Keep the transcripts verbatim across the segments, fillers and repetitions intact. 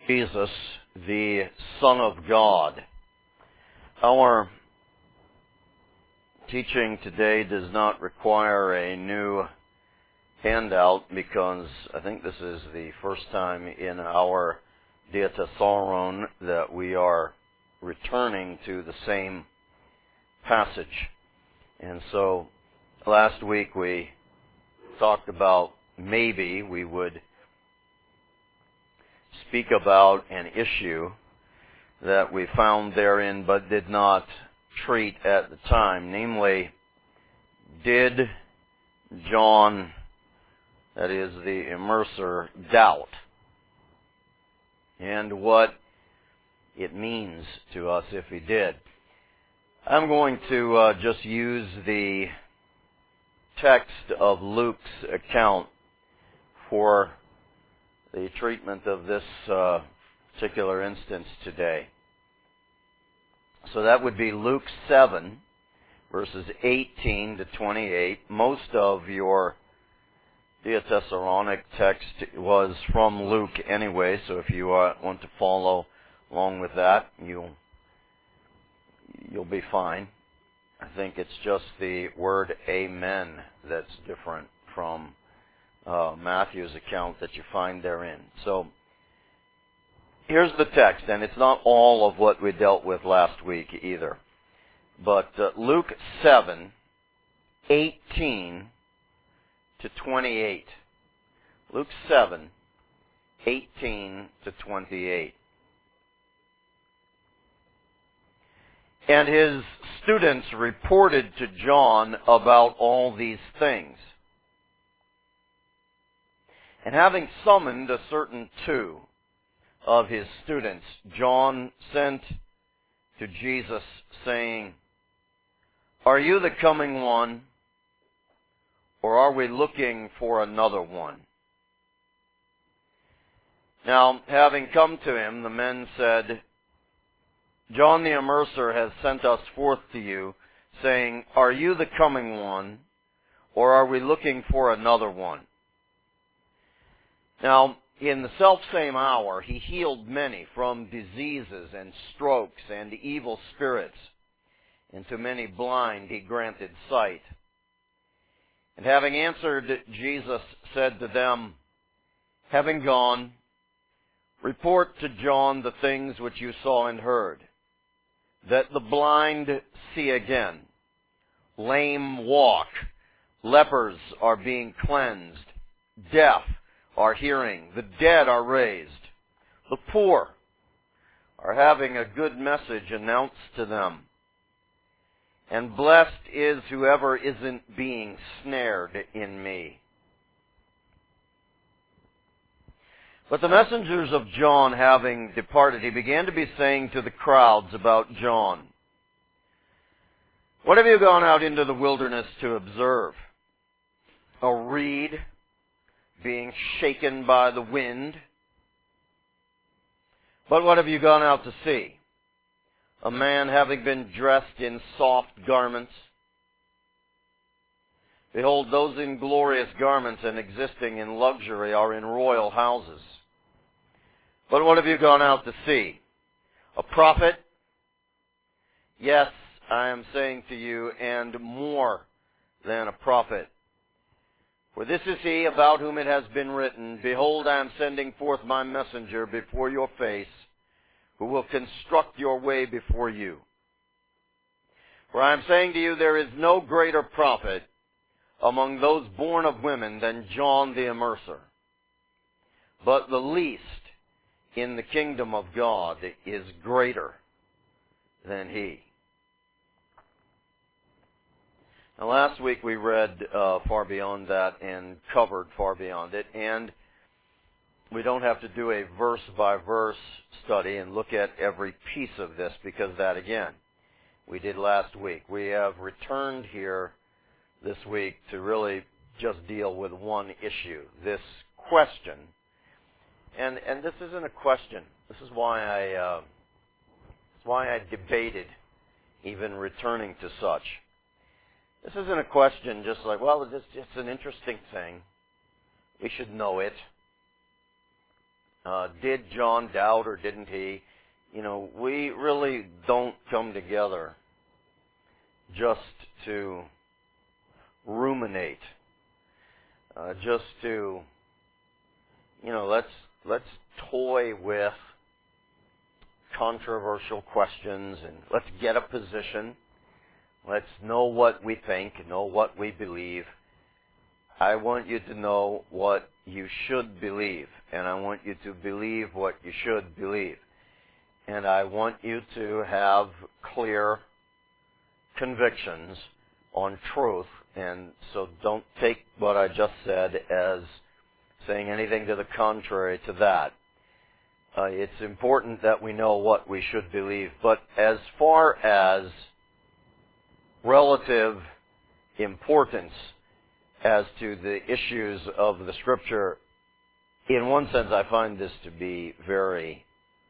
Jesus, the Son of God. Our teaching today does not require a new handout because I think this is the first time in our Diatessaron that we are returning to the same passage. And so last week we talked about maybe we would speak about an issue that we found therein but did not treat at the time. Namely, did John, that is the immerser, doubt? And what it means to us if he did. I'm going to uh, just use the text of Luke's account for the treatment of this uh, particular instance today. So that would be Luke seven, verses eighteen to twenty-eight. Most of your Diatessaron text was from Luke anyway, so if you uh, want to follow along with that, you'll, you'll be fine. I think it's just the word amen that's different from uh, Matthew's account that you find therein. So here's the text, and it's not all of what we dealt with last week either. But uh, Luke seven, eighteen to twenty-eight. Luke seven, eighteen to twenty-eight. And his students reported to John about all these things. And having summoned a certain two of his students, John sent to Jesus, saying, "Are you the coming one, or are we looking for another one?" Now, having come to him, the men said, "John the Immerser has sent us forth to you, saying, 'Are you the coming one, or are we looking for another one?'" Now, in the selfsame hour, he healed many from diseases and strokes and evil spirits, and to many blind he granted sight. And having answered, Jesus said to them, "Having gone, report to John the things which you saw and heard, that the blind see again, lame walk, lepers are being cleansed, deaf are hearing, the dead are raised, the poor are having a good message announced to them, and blessed is whoever isn't being snared in me." But the messengers of John having departed, he began to be saying to the crowds about John, "What have you gone out into the wilderness to observe? A reed being shaken by the wind? But what have you gone out to see? A man having been dressed in soft garments? Behold, those in glorious garments and existing in luxury are in royal houses. But what have you gone out to see? A prophet? Yes, I am saying to you, and more than a prophet. For this is he about whom it has been written, 'Behold, I am sending forth my messenger before your face, who will construct your way before you.' For I am saying to you, there is no greater prophet among those born of women than John the Immerser. But the least in the kingdom of God is greater than he." Now, last week we read uh, far beyond that and covered far beyond it, and we don't have to do a verse-by-verse study and look at every piece of this, because that, again, we did last week. We have returned here this week to really just deal with one issue, this question. And and this isn't a question. This is why I uh, this is why I debated even returning to such. This isn't a question just like, well, it's just an interesting thing. We should know it. Uh, did John doubt or didn't he? You know, we really don't come together just to ruminate, uh, just to, you know, let's let's toy with controversial questions and let's get a position. Let's know what we think, know what we believe. I want you to know what you should believe, and I want you to believe what you should believe. And I want you to have clear convictions on truth, and so don't take what I just said as saying anything to the contrary to that. Uh, it's important that we know what we should believe, but as far as relative importance as to the issues of the Scripture, in one sense I find this to be very,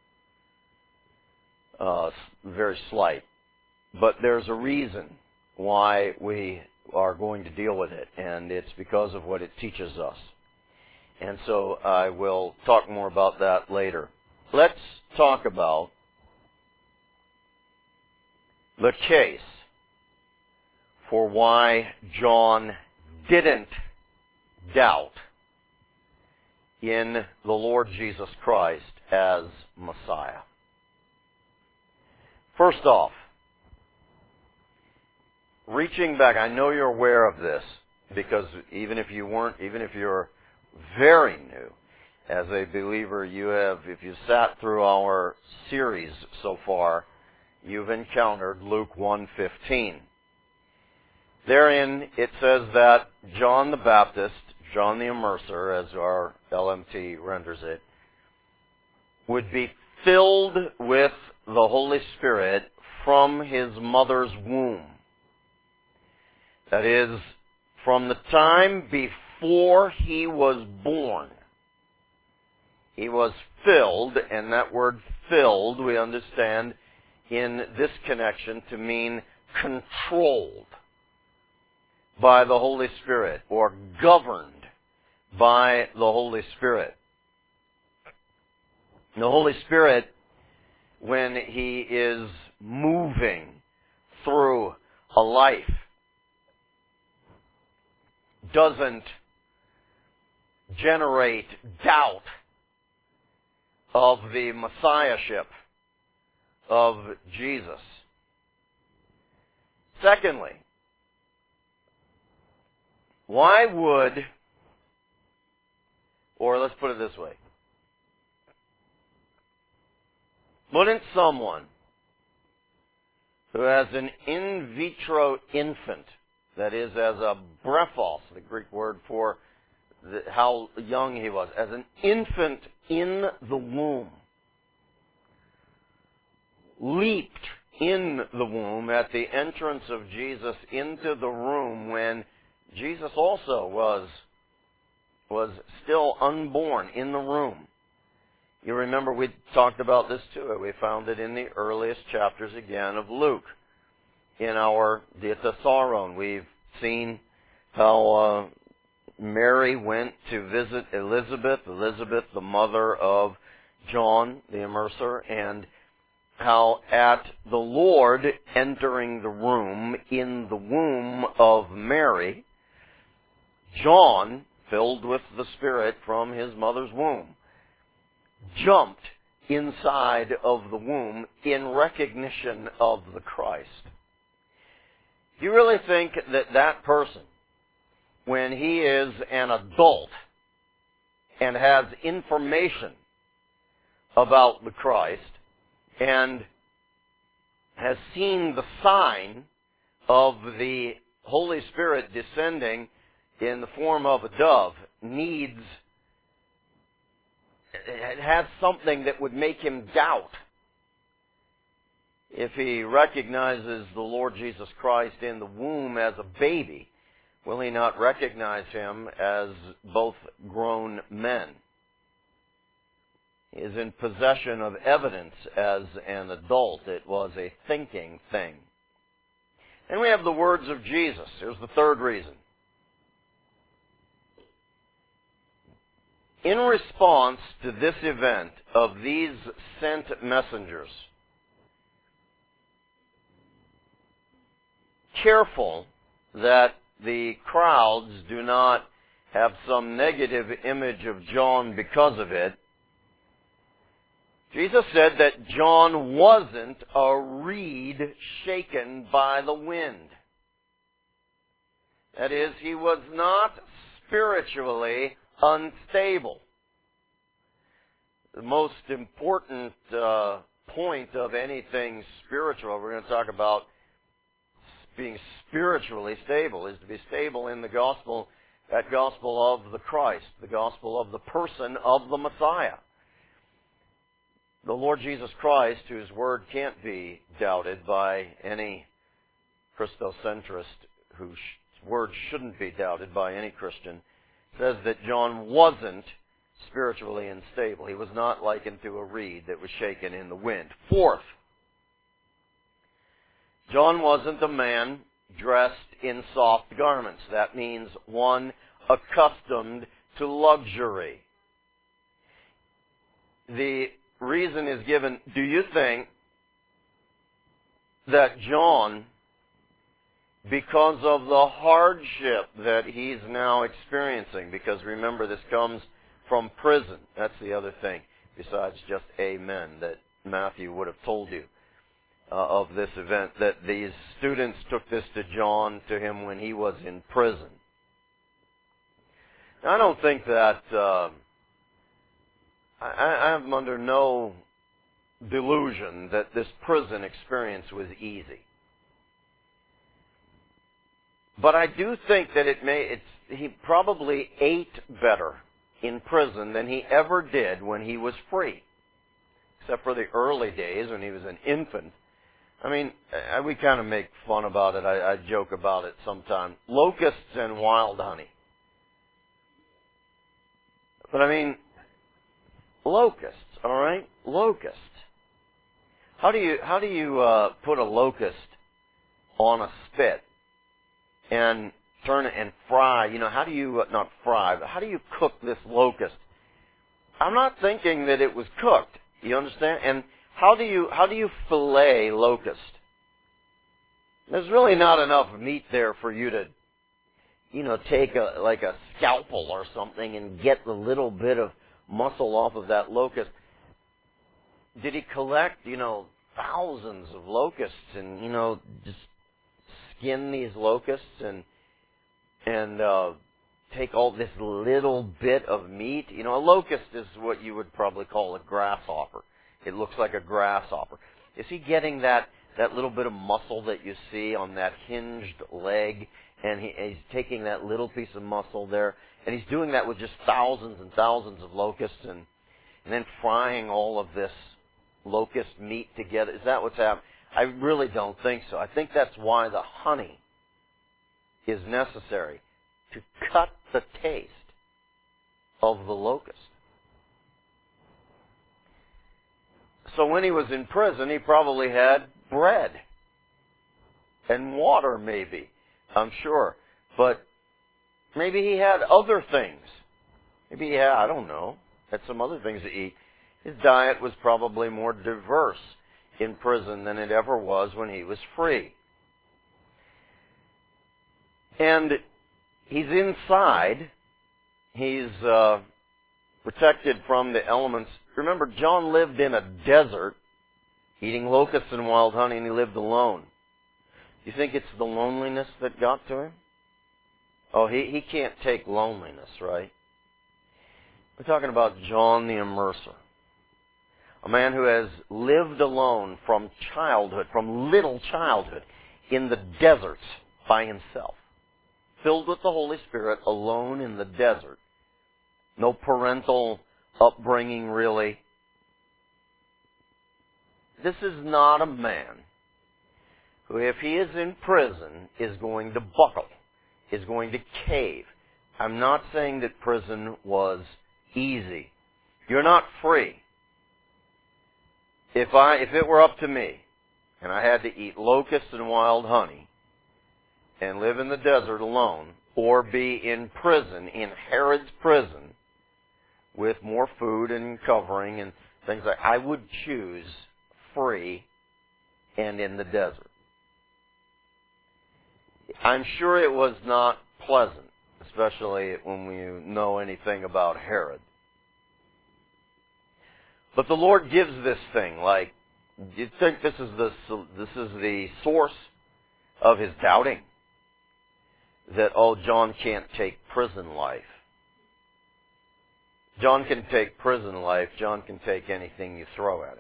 uh, very slight. But there's a reason why we are going to deal with it, and it's because of what it teaches us. And so I will talk more about that later. Let's talk about the case for why John didn't doubt in the Lord Jesus Christ as Messiah. First off, reaching back, I know you're aware of this, because even if you weren't, even if you're very new as a believer, you have, if you've sat through our series so far, you've encountered Luke one fifteen. Therein it says that John the Baptist, John the Immerser, as our L M T renders it, would be filled with the Holy Spirit from his mother's womb. That is, from the time before he was born, he was filled, and that word filled, we understand in this connection to mean controlled by the Holy Spirit, or governed by the Holy Spirit. The Holy Spirit, when he is moving through a life, doesn't generate doubt of the messiahship of Jesus. Secondly, why would, or let's put it this way, wouldn't someone who has an in vitro infant, that is, as a brephos, the Greek word for the, how young he was, as an infant in the womb, leaped in the womb at the entrance of Jesus into the room when Jesus also was, was still unborn in the room. You remember we talked about this too. We found it in the earliest chapters again of Luke. In our Diatessaron, we've seen how uh, Mary went to visit Elizabeth, Elizabeth the mother of John the Immerser, and how at the Lord entering the room in the womb of Mary, John, filled with the Spirit from his mother's womb, jumped inside of the womb in recognition of the Christ. Do you really think that that person, when he is an adult and has information about the Christ and has seen the sign of the Holy Spirit descending in the form of a dove, needs, it has something that would make him doubt if he recognizes the Lord Jesus Christ in the womb as a baby? Will he not recognize him as both grown men? He is in possession of evidence as an adult. It was a thinking thing. And we have the words of Jesus. Here's the third reason. In response to this event of these sent messengers, careful that the crowds do not have some negative image of John because of it, Jesus said that John wasn't a reed shaken by the wind. That is, he was not spiritually unstable. The most important uh, point of anything spiritual, we're going to talk about being spiritually stable, is to be stable in the gospel, that gospel of the Christ, the gospel of the person of the Messiah. The Lord Jesus Christ, whose word can't be doubted by any Christocentrist, whose word shouldn't be doubted by any Christian, says that John wasn't spiritually unstable. He was not likened to a reed that was shaken in the wind. Fourth, John wasn't a man dressed in soft garments. That means one accustomed to luxury. The reason is given, do you think that John, because of the hardship that he's now experiencing, because remember this comes from prison, that's the other thing, besides just amen, that Matthew would have told you uh, of this event, that these students took this to John, to him when he was in prison. Now, I don't think that, uh, I, I'm under no delusion that this prison experience was easy. But I do think that it may, it's, he probably ate better in prison than he ever did when he was free. Except for the early days when he was an infant. I mean, I, we kind of make fun about it. I, I joke about it sometimes. Locusts and wild honey. But I mean, locusts, all right? Locusts. How do you, how do you uh, put a locust on a spit and turn it and fry? You know, how do you, uh, not fry, but how do you cook this locust? I'm not thinking that it was cooked. You understand? And how do you, how do you fillet locust? There's really not enough meat there for you to, you know, take a, like a scalpel or something and get the little bit of muscle off of that locust. Did he collect, you know, thousands of locusts and, you know, just skin these locusts and and uh, take all this little bit of meat? You know, a locust is what you would probably call a grasshopper. It looks like a grasshopper. Is he getting that, that little bit of muscle that you see on that hinged leg, and he, he's taking that little piece of muscle there, and he's doing that with just thousands and thousands of locusts, and, and then frying all of this locust meat together? Is that what's happening? I really don't think so. I think that's why the honey is necessary, to cut the taste of the locust. So when he was in prison, he probably had bread and water, maybe, I'm sure. But maybe he had other things. Maybe he had, I don't know, had some other things to eat. His diet was probably more diverse in prison than it ever was when he was free. And he's inside. He's uh, protected from the elements. Remember, John lived in a desert, eating locusts and wild honey, and he lived alone. Do you think it's the loneliness that got to him? Oh, he, he can't take loneliness, right? We're talking about John the Immerser. A man who has lived alone from childhood, from little childhood, in the deserts by himself. Filled with the Holy Spirit, alone in the desert. No parental upbringing, really. This is not a man who, if he is in prison, is going to buckle, is going to cave. I'm not saying that prison was easy. You're not free. If I, if it were up to me, and I had to eat locusts and wild honey, and live in the desert alone, or be in prison, in Herod's prison, with more food and covering and things like I would choose free and in the desert. I'm sure it was not pleasant, especially when we know anything about Herod. But the Lord gives this thing, like, do you think this is the this is the source of his doubting? That, oh, John can't take prison life. John can take prison life. John can take anything you throw at him.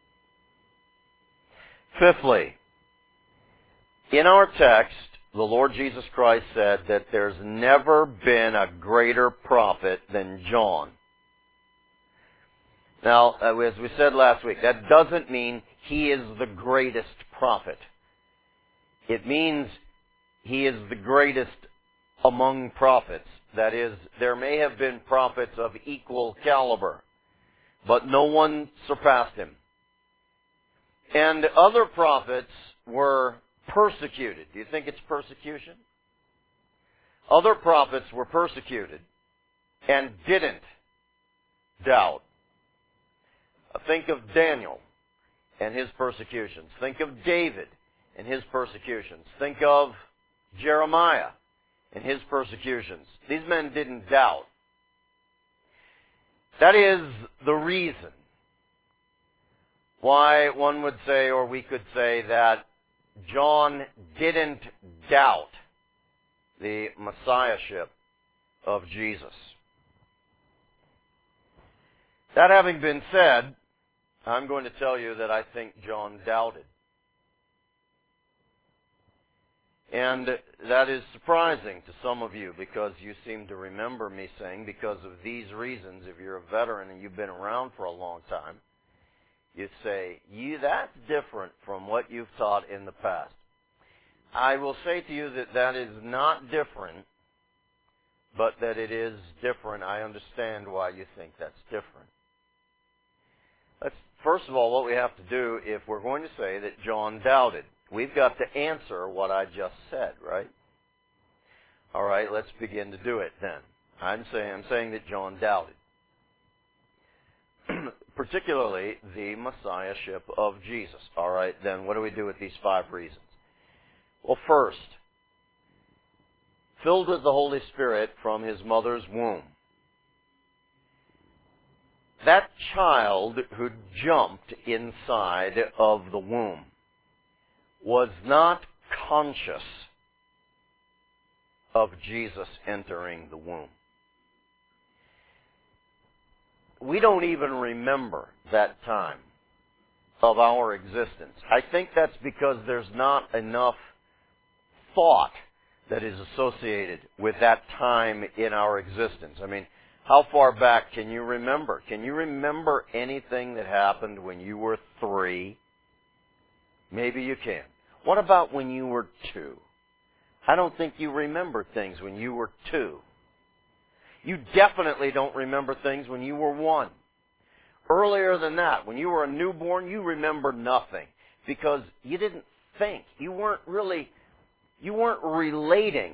Fifthly, in our text, the Lord Jesus Christ said that there's never been a greater prophet than John. Now, as we said last week, that doesn't mean he is the greatest prophet. It means he is the greatest among prophets. That is, there may have been prophets of equal caliber, but no one surpassed him. And other prophets were persecuted. Do you think it's persecution? Other prophets were persecuted and didn't doubt. Think of Daniel and his persecutions. Think of David and his persecutions. Think of Jeremiah and his persecutions. These men didn't doubt. That is the reason why one would say, or we could say, that John didn't doubt the messiahship of Jesus. That having been said, I'm going to tell you that I think John doubted. And that is surprising to some of you because you seem to remember me saying, because of these reasons, if you're a veteran and you've been around for a long time, you'd say, you, that's different from what you've taught in the past. I will say to you that that is not different, but that it is different. I understand why you think that's different. Let's, first of all, what we have to do, if we're going to say that John doubted, we've got to answer what I just said, right? All right, let's begin to do it then. I'm saying, I'm saying that John doubted. Particularly the messiahship of Jesus. All right, then what do we do with these five reasons? Well, first, filled with the Holy Spirit from his mother's womb. That child who jumped inside of the womb was not conscious of Jesus entering the womb. We don't even remember that time of our existence. I think that's because there's not enough thought that is associated with that time in our existence. I mean, how far back can you remember? Can you remember anything that happened when you were three? Maybe you can. What about when you were two? I don't think you remember things when you were two. You definitely don't remember things when you were one. Earlier than that, when you were a newborn, you remember nothing because you didn't think. You weren't really, you weren't relating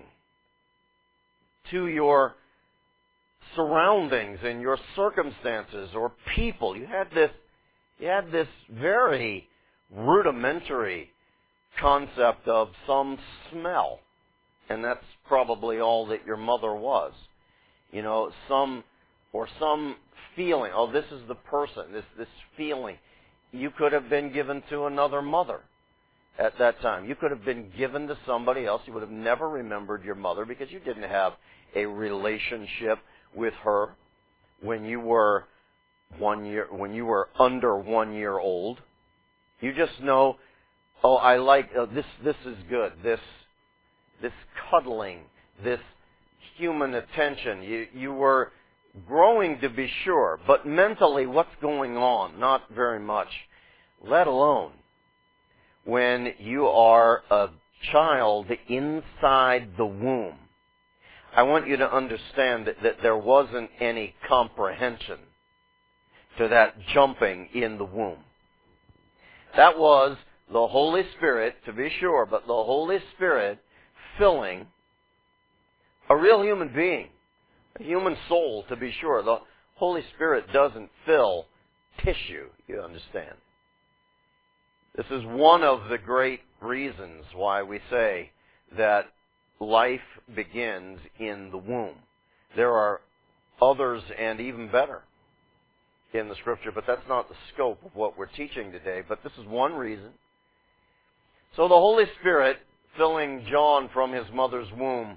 to your surroundings and your circumstances or people. You had this, you had this very rudimentary concept of some smell, and that's probably all that your mother was. You know, some, or some feeling. Oh, this is the person, this, this feeling. You could have been given to another mother at that time. You could have been given to somebody else. You would have never remembered your mother because you didn't have a relationship with her when you were one year, when you were under one year old. You just know, oh, I like, oh, this, this is good. This, this cuddling, this human attention. You, you were growing, to be sure, but mentally what's going on? Not very much. Let alone when you are a child inside the womb. I want you to understand that, that there wasn't any comprehension to that jumping in the womb. That was the Holy Spirit, to be sure, but the Holy Spirit filling a real human being, a human soul, to be sure. The Holy Spirit doesn't fill tissue, you understand. This is one of the great reasons why we say that life begins in the womb. There are others and even better in the Scripture, but that's not the scope of what we're teaching today. But this is one reason. So the Holy Spirit filling John from his mother's womb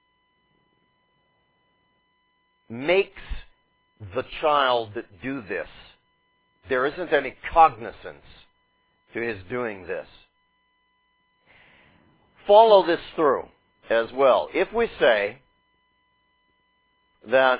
makes the child do this. There isn't any cognizance to his doing this. Follow this through as well. If we say that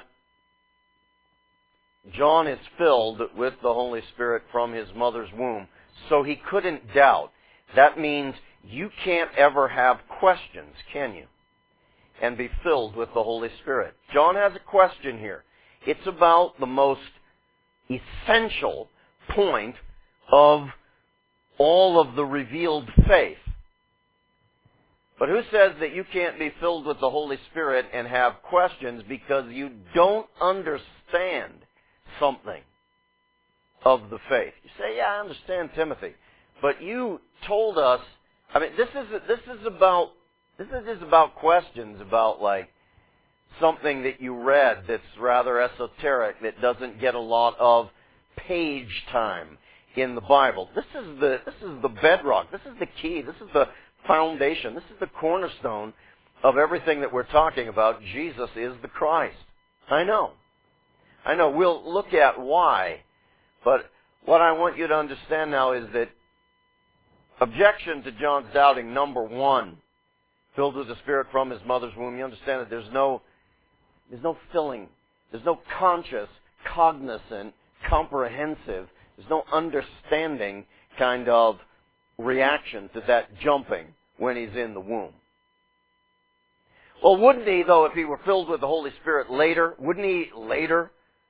John is filled with the Holy Spirit from his mother's womb, so he couldn't doubt, that means you can't ever have questions, can you? And be filled with the Holy Spirit. John has a question here. It's about the most essential point of all of the revealed faith. But who says that you can't be filled with the Holy Spirit and have questions because you don't understand something of the faith? You say, yeah, I understand Timothy. But you told us, I mean, this is this is about this is just about questions about like something that you read that's rather esoteric, that doesn't get a lot of page time in the Bible. This is the this is the bedrock. This is the key. This is the foundation. This is the cornerstone of everything that we're talking about. Jesus is the Christ. I know. I know. We'll look at why. But what I want you to understand now is that objection to John's doubting, number one, filled with the Spirit from his mother's womb. You understand that there's no, there's no filling. There's no conscious, cognizant, comprehensive. There's no understanding kind of reaction to that jumping when he's in the womb. Well, wouldn't he, though, if he were filled with the Holy Spirit later, wouldn't he later,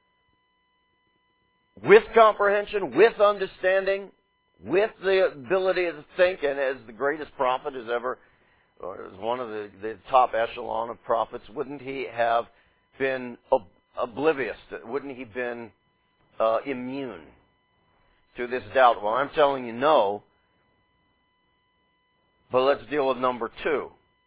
with comprehension, with understanding, with the ability to think, and as the greatest prophet has ever, or as one of the, the top echelon of prophets, wouldn't he have been ob- oblivious to, wouldn't he been uh, immune to this doubt? Well, I'm telling you no. But let's deal with number two.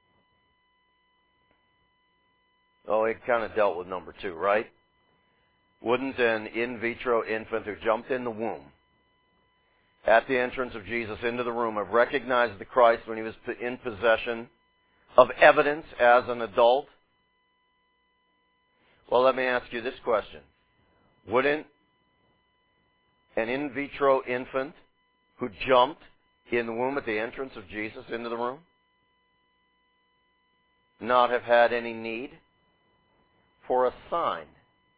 Oh, he kind of dealt with number two, right? Wouldn't an in vitro infant who jumped in the womb at the entrance of Jesus into the room have recognized the Christ when he was in possession of evidence as an adult? Well, let me ask you this question. Wouldn't an in vitro infant who jumped in the womb at the entrance of Jesus into the room not have had any need for a sign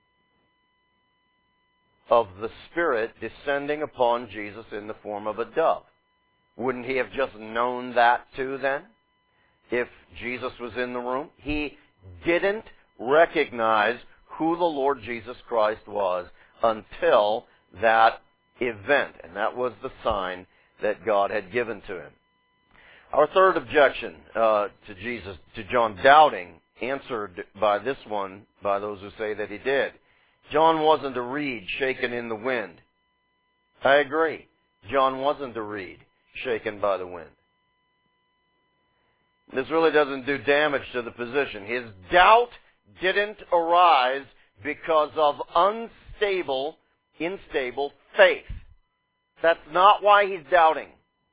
of the Spirit descending upon Jesus in the form of a dove? Wouldn't he have just known that too then, if Jesus was in the room? He didn't recognize who the Lord Jesus Christ was until that event, and that was the sign that God had given to him. Our third objection uh, to Jesus, to John doubting, answered by this one, by those who say that he did. John wasn't a reed shaken in the wind. I agree. John wasn't a reed shaken by the wind. This really doesn't do damage to the position. His doubt didn't arise because of unstable, unstable faith. That's not why he's doubting.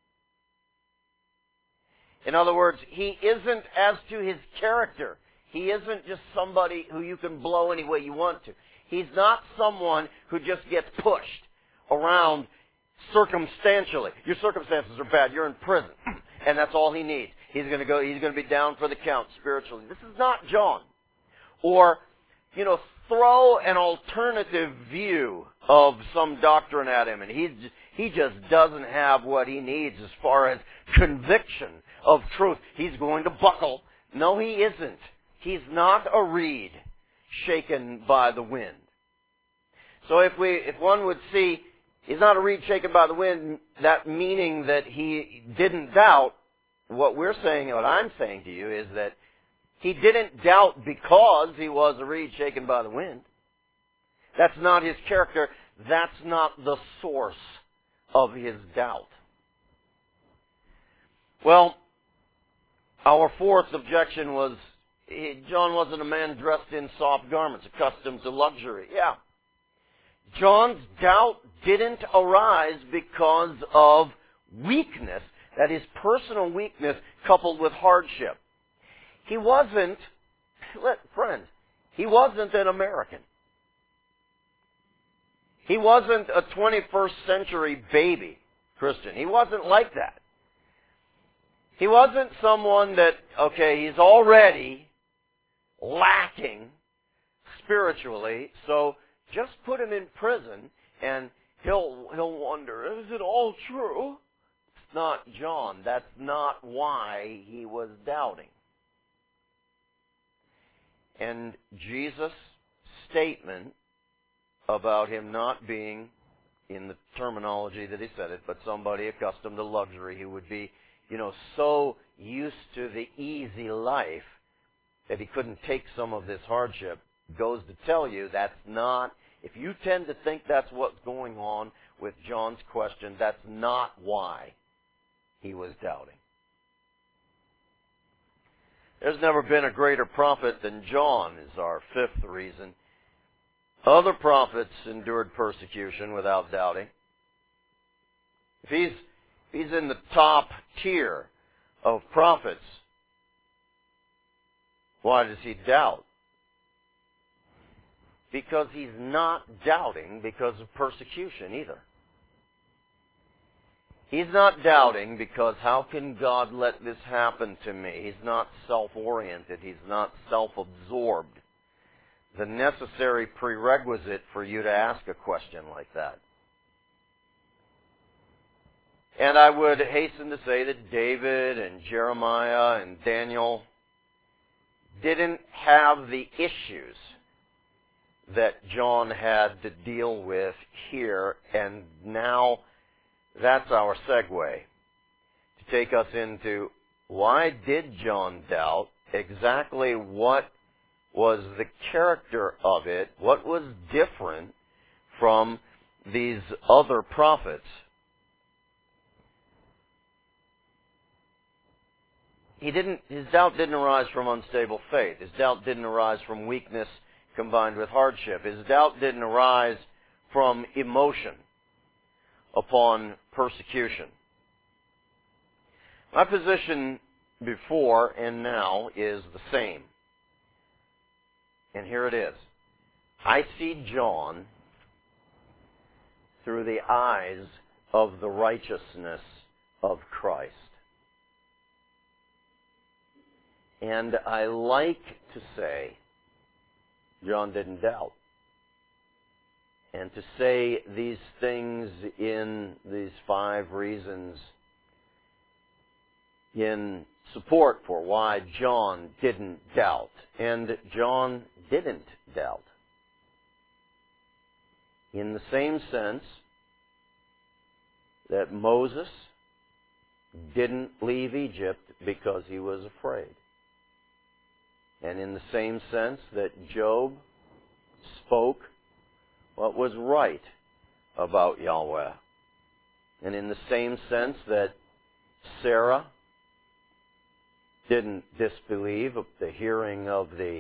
In other words, he isn't as to his character. He isn't just somebody who you can blow any way you want to. He's not someone who just gets pushed around circumstantially. Your circumstances are bad. You're in prison. And that's all he needs. He's going to go, he's going to be down for the count spiritually. This is not John. Or, you know, throw an alternative view of some doctrine at him, and he he just doesn't have what he needs as far as conviction of truth. He's going to buckle. No, he isn't. He's not a reed shaken by the wind. So if we, if one would see, he's not a reed shaken by the wind, that meaning that he didn't doubt, what we're saying, what I'm saying to you is that he didn't doubt because he was a reed shaken by the wind. That's not his character. That's not the source of his doubt. Well, our fourth objection was John wasn't a man dressed in soft garments, accustomed to luxury. Yeah. John's doubt didn't arise because of weakness, that is, personal weakness coupled with hardship. He wasn't, friends, he wasn't an American. He wasn't a twenty-first century baby Christian. He wasn't like that. He wasn't someone that, okay, he's already lacking spiritually, so just put him in prison and he'll he'll wonder, is it all true? It's not John. That's not why he was doubting. And Jesus' statement about him not being, in the terminology that he said it, but somebody accustomed to luxury who would be, you know, so used to the easy life that he couldn't take some of this hardship, goes to tell you that's not, if you tend to think that's what's going on with John's question, that's not why he was doubting. There's never been a greater prophet than John, is our fifth reason. Other prophets endured persecution without doubting. If he's, if he's in the top tier of prophets, why does he doubt? Because he's not doubting because of persecution either. He's not doubting because how can God let this happen to me? He's not self-oriented. He's not self-absorbed. The necessary prerequisite for you to ask a question like that. And I would hasten to say that David and Jeremiah and Daniel didn't have the issues that John had to deal with here, and now that's our segue to take us into why did John doubt, exactly what was the character of it, what was different from these other prophets. He didn't, his doubt didn't arise from unstable faith. His doubt didn't arise from weakness combined with hardship. His doubt didn't arise from emotion upon persecution. My position before and now is the same. And here it is. I see John through the eyes of the righteousness of Christ. And I like to say John didn't doubt. And to say these things in these five reasons in support for why John didn't doubt. And John didn't doubt. In the same sense that Moses didn't leave Egypt because he was afraid. And in the same sense that Job spoke what was right about Yahweh. And in the same sense that Sarah didn't disbelieve of the hearing of the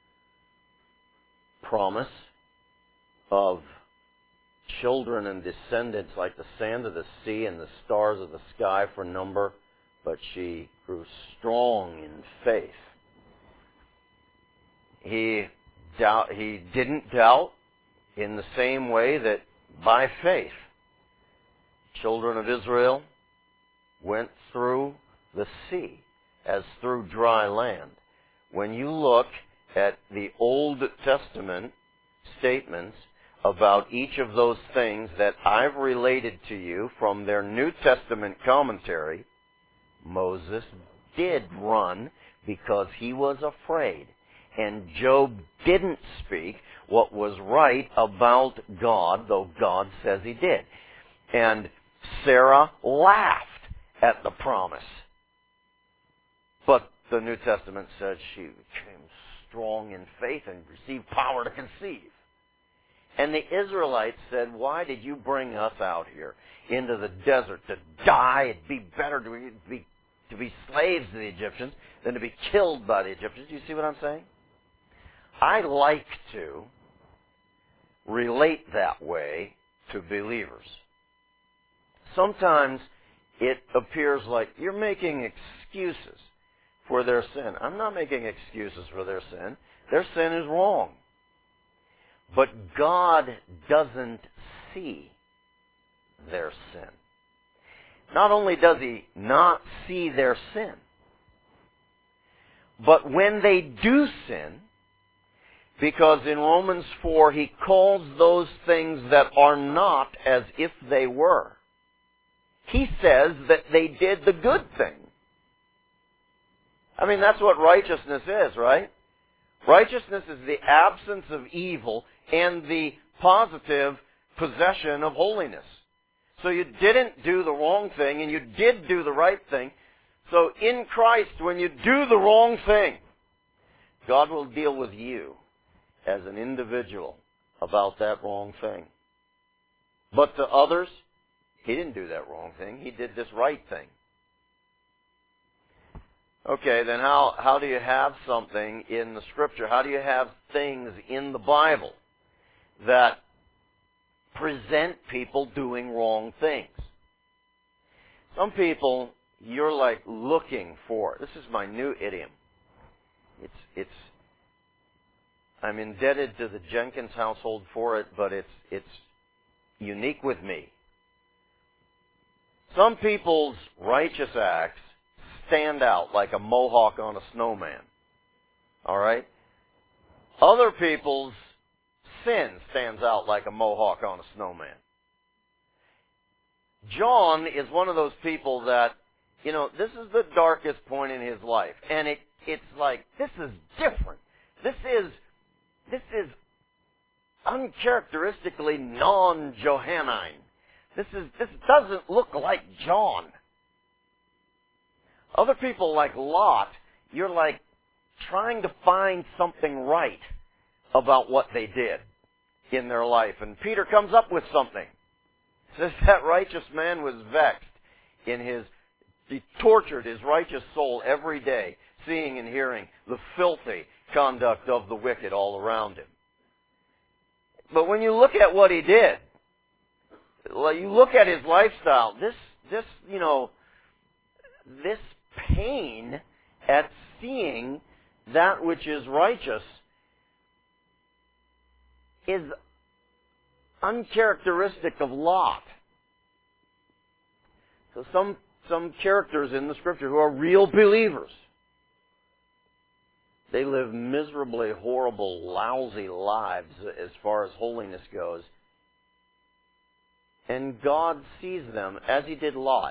promise of children and descendants like the sand of the sea and the stars of the sky for number, but she grew strong in faith. He doubt, he didn't doubt in the same way that by faith children of Israel went through the sea as through dry land. When you look at the Old Testament statements about each of those things that I've related to you from their New Testament commentary, Moses did run because he was afraid. And Job didn't speak what was right about God, though God says he did. And Sarah laughed at the promise. But the New Testament says she became strong in faith and received power to conceive. And the Israelites said, why did you bring us out here into the desert to die? It'd be better to be, to be slaves to the Egyptians than to be killed by the Egyptians. Do you see what I'm saying? I like to relate that way to believers. Sometimes it appears like you're making excuses for their sin. I'm not making excuses for their sin. Their sin is wrong. But God doesn't see their sin. Not only does He not see their sin, but when they do sin, because in Romans four He calls those things that are not as if they were. He says that they did the good thing. I mean, that's what righteousness is, right? Righteousness is the absence of evil and the positive possession of holiness. So you didn't do the wrong thing and you did do the right thing. So in Christ, when you do the wrong thing, God will deal with you as an individual about that wrong thing. But to others, He didn't do that wrong thing. He did this right thing. Okay, then how, how do you have something in the Scripture? How do you have things in the Bible that present people doing wrong things? Some people, you're like looking for. This is my new idiom. It's, it's, I'm indebted to the Jenkins household for it, but it's, it's unique with me. Some people's righteous acts stand out like a mohawk on a snowman. All right? Other people's sin stands out like a mohawk on a snowman. John is one of those people that, you know, this is the darkest point in his life. And it, it's like, this is different. This is, this is uncharacteristically non-Johannine. This is, this doesn't look like John. Other people like Lot, you're like trying to find something right about what they did in their life. And Peter comes up with something. He says that righteous man was vexed in his, he tortured his righteous soul every day, seeing and hearing the filthy conduct of the wicked all around him. But when you look at what he did, you look at his lifestyle, this, this, you know, this pain at seeing that which is righteous is uncharacteristic of Lot. So some, some characters in the Scripture who are real believers, they live miserably horrible, lousy lives as far as holiness goes. And God sees them, as He did Lot,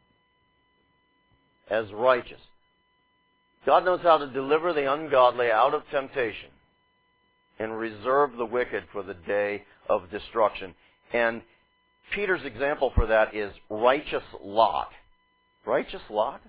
as righteous. God knows how to deliver the ungodly out of temptation and reserve the wicked for the day of destruction. And Peter's example for that is righteous Lot. Righteous Lot?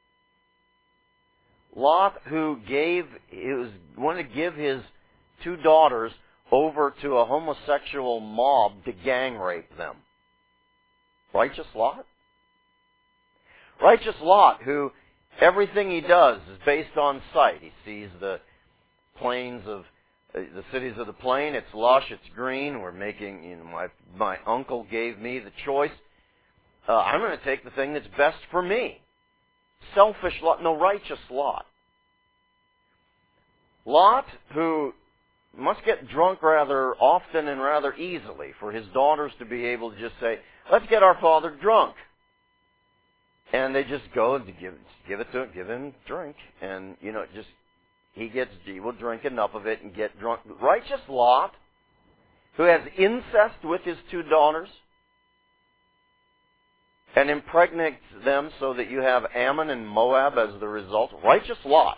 Lot, who gave, he was going to give his two daughters over to a homosexual mob to gang rape them. Righteous Lot? Righteous Lot, who everything he does is based on sight. He sees the plains of, uh, the cities of the plain. It's lush, it's green. We're making, you know, my, my uncle gave me the choice. Uh, I'm going to take the thing that's best for me. Selfish Lot, no, righteous Lot. Lot, who must get drunk rather often and rather easily for his daughters to be able to just say, let's get our father drunk. And they just go and give, give it to him, give him drink. And, you know, just, he gets, he will drink enough of it and get drunk. Righteous Lot, who has incest with his two daughters and impregnates them so that you have Ammon and Moab as the result. Righteous Lot.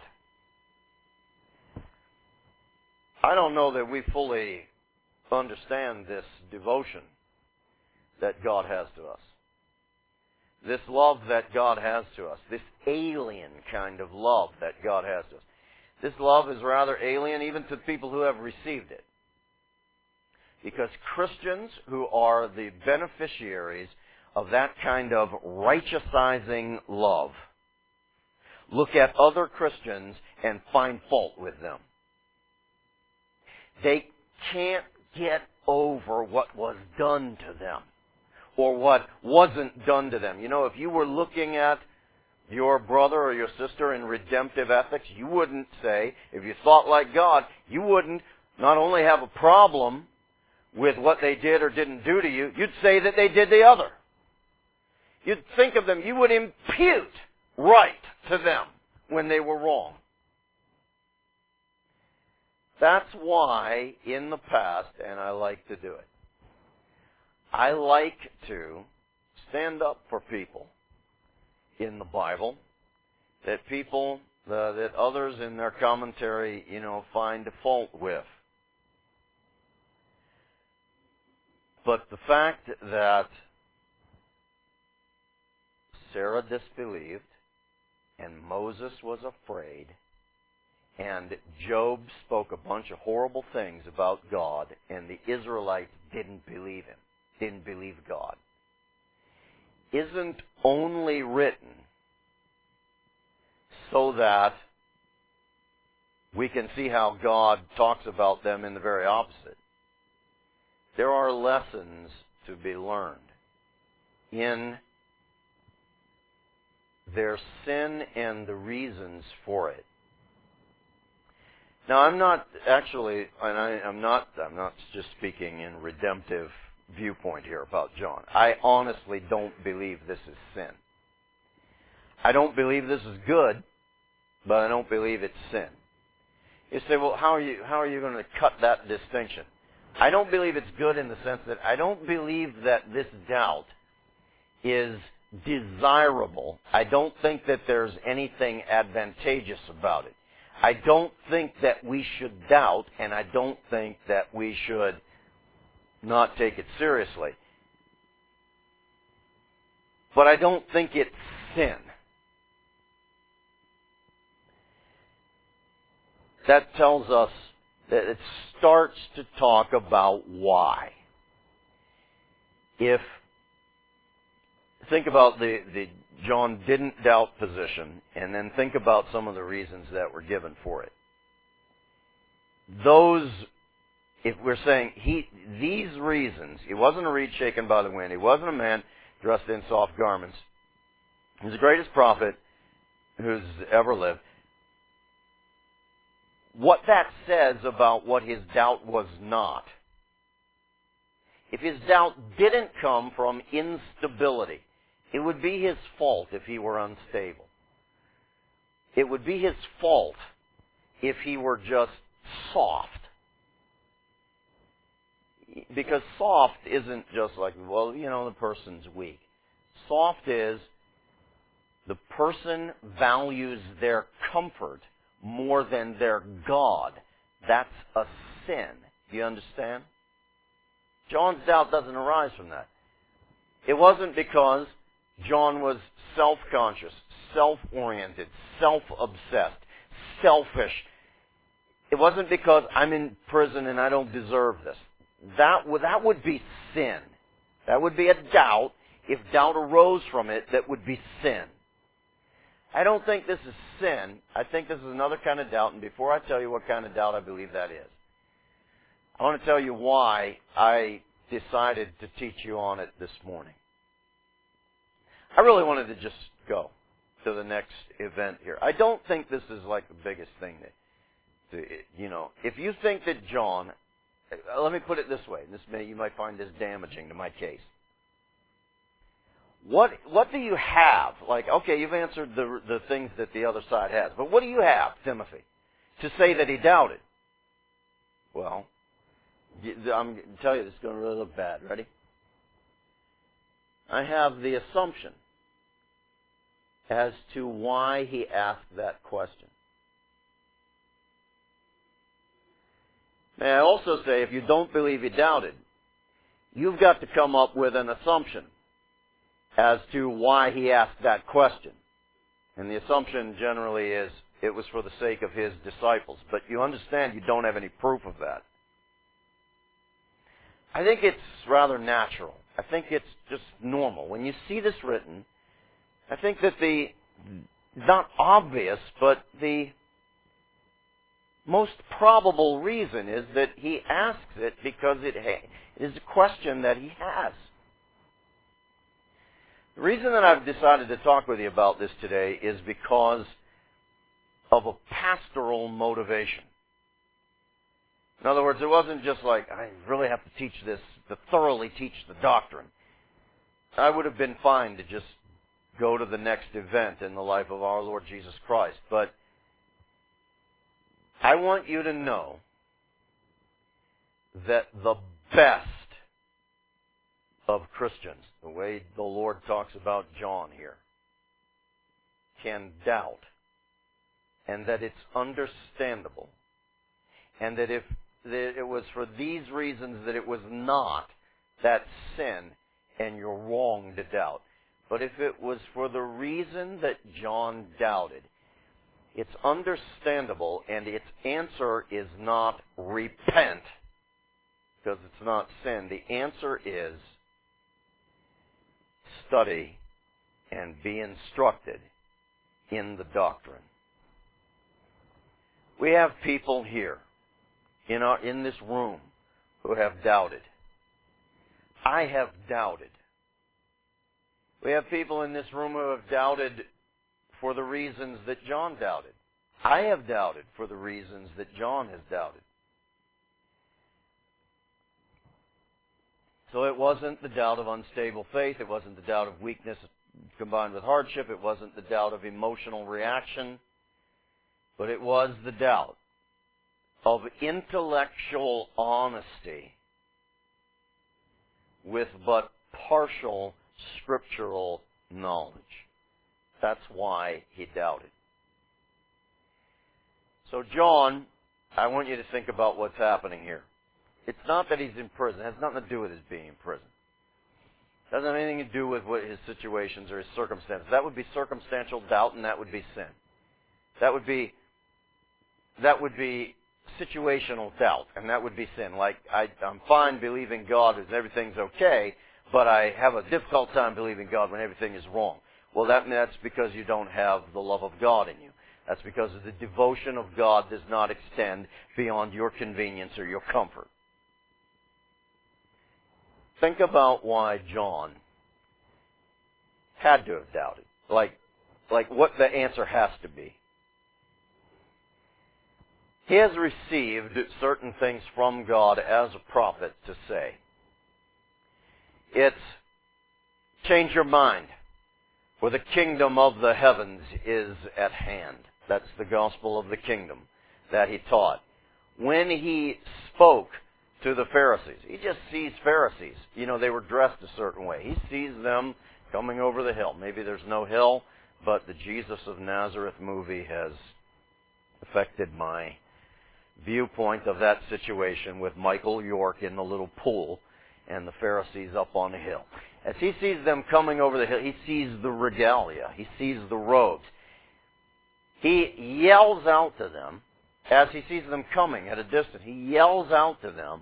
I don't know that we fully understand this devotion that God has to us. This love that God has to us. This alien kind of love that God has to us. This love is rather alien even to people who have received it. Because Christians who are the beneficiaries of that kind of righteousizing love look at other Christians and find fault with them. They can't get over what was done to them or what wasn't done to them. You know, if you were looking at your brother or your sister in redemptive ethics, you wouldn't say, if you thought like God, you wouldn't not only have a problem with what they did or didn't do to you, you'd say that they did the other. You'd think of them, you would impute right to them when they were wrong. That's why, in the past, and I like to do it, I like to stand up for people in the Bible that people, uh, that others in their commentary, you know, find fault with. But the fact that Sarah disbelieved, and Moses was afraid, and Job spoke a bunch of horrible things about God, and the Israelites didn't believe him, didn't believe God, isn't only written so that we can see how God talks about them in the very opposite. There are lessons to be learned in their sin and the reasons for it. Now, I'm not actually, and I, I'm not, I'm not just speaking in redemptive viewpoint here about John. I honestly don't believe this is sin. I don't believe this is good, but I don't believe it's sin. You say, well, how are you, how are you going to cut that distinction? I don't believe it's good in the sense that I don't believe that this doubt is desirable. I don't think that there's anything advantageous about it. I don't think that we should doubt, and I don't think that we should not take it seriously. But I don't think it's sin. That tells us that it starts to talk about why. If, think about the, the John didn't doubt position, and then think about some of the reasons that were given for it. Those, if we're saying he, these reasons, he wasn't a reed shaken by the wind, he wasn't a man dressed in soft garments, he was the greatest prophet who's ever lived. What that says about what his doubt was not. If his doubt didn't come from instability, it would be his fault if he were unstable. It would be his fault if he were just soft. Because soft isn't just like, well, you know, the person's weak. Soft is the person values their comfort more than their God. That's a sin. Do you understand? John's doubt doesn't arise from that. It wasn't because John was self-conscious, self-oriented, self-obsessed, selfish. It wasn't because I'm in prison and I don't deserve this. That would, that would be sin. That would be a doubt. If doubt arose from it, that would be sin. I don't think this is sin. I think this is another kind of doubt, and before I tell you what kind of doubt I believe that is, I want to tell you why I decided to teach you on it this morning. I really wanted to just go to the next event here. I don't think this is like the biggest thing that, to, you know, if you think that John, let me put it this way, this may, you might find this damaging to my case. What what do you have? Like, okay, you've answered the the things that the other side has, but what do you have, Timothy, to say that he doubted? Well, I'm going to tell you this is going to really look bad. Ready? I have the assumption as to why he asked that question. May I also say, if you don't believe he doubted, you've got to come up with an assumption as to why he asked that question. And the assumption generally is it was for the sake of his disciples. But you understand you don't have any proof of that. I think it's rather natural. I think it's just normal. When you see this written, I think that the, not obvious, but the most probable reason is that he asks it because it is a question that he has. The reason that I've decided to talk with you about this today is because of a pastoral motivation. In other words, it wasn't just like, I really have to teach this, to thoroughly teach the doctrine. I would have been fine to just go to the next event in the life of our Lord Jesus Christ. But I want you to know that the best of Christians, the way the Lord talks about John here, can doubt, and that it's understandable, and that if it was for these reasons that it was not, that's sin, and you're wrong to doubt. But if it was for the reason that John doubted, it's understandable, and its answer is not repent, because it's not sin. The answer is study and be instructed in the doctrine. We have people here in our in this room who have doubted. I have doubted. We have people in this room who have doubted for the reasons that John doubted. I have doubted for the reasons that John has doubted. So it wasn't the doubt of unstable faith. It wasn't the doubt of weakness combined with hardship. It wasn't the doubt of emotional reaction. But it was the doubt of intellectual honesty with but partial scriptural knowledge. That's why he doubted. So John, I want you to think about what's happening here. It's not that he's in prison. It has nothing to do with his being in prison. It doesn't have anything to do with what his situations or his circumstances. That would be circumstantial doubt, and that would be sin. That would be that would be situational doubt, and that would be sin. Like, I, I'm fine believing God as everything's okay, but I have a difficult time believing God when everything is wrong. Well, that, that's because you don't have the love of God in you. That's because the devotion of God does not extend beyond your convenience or your comfort. Think about why John had to have doubted. Like, like what the answer has to be. He has received certain things from God as a prophet to say. It's, change your mind, for the kingdom of the heavens is at hand. That's the gospel of the kingdom that he taught. When he spoke to the Pharisees, he just sees Pharisees. You know, they were dressed a certain way. He sees them coming over the hill. Maybe there's no hill, but the Jesus of Nazareth movie has affected my viewpoint of that situation with Michael York in the little pool and the Pharisees up on the hill. As he sees them coming over the hill, he sees the regalia. He sees the robes. He yells out to them, as he sees them coming at a distance, he yells out to them,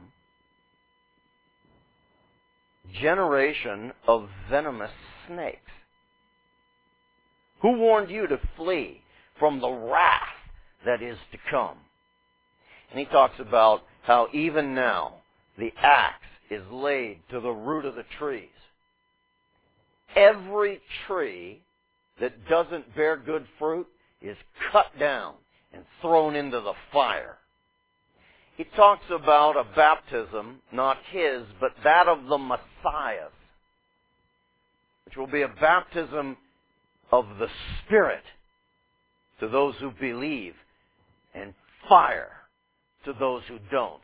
generation of venomous snakes. Who warned you to flee from the wrath that is to come? And he talks about how even now the axe is laid to the root of the trees. Every tree that doesn't bear good fruit is cut down and thrown into the fire. He talks about a baptism, not his, but that of the Messiah, which will be a baptism of the Spirit to those who believe, and fire to those who don't.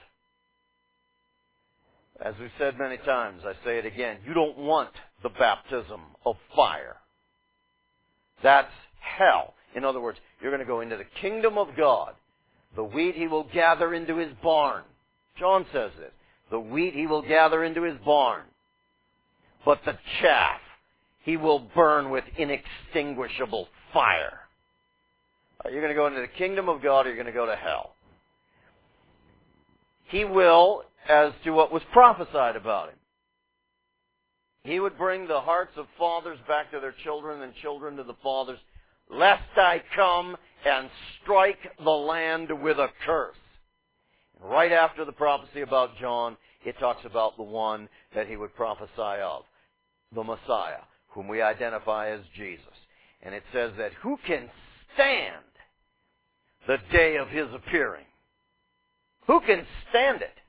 As we've said many times, I say it again, you don't want the baptism of fire. That's hell. In other words, you're going to go into the kingdom of God. The wheat he will gather into his barn. John says this. The wheat he will gather into his barn. But the chaff he will burn with inextinguishable fire. You're going to go into the kingdom of God or you're going to go to hell. He will, as to what was prophesied about him. He would bring the hearts of fathers back to their children and children to the fathers, lest I come and strike the land with a curse. And right after the prophecy about John, it talks about the one that he would prophesy of, the Messiah, whom we identify as Jesus. And it says that who can stand the day of his appearing? Who can stand it?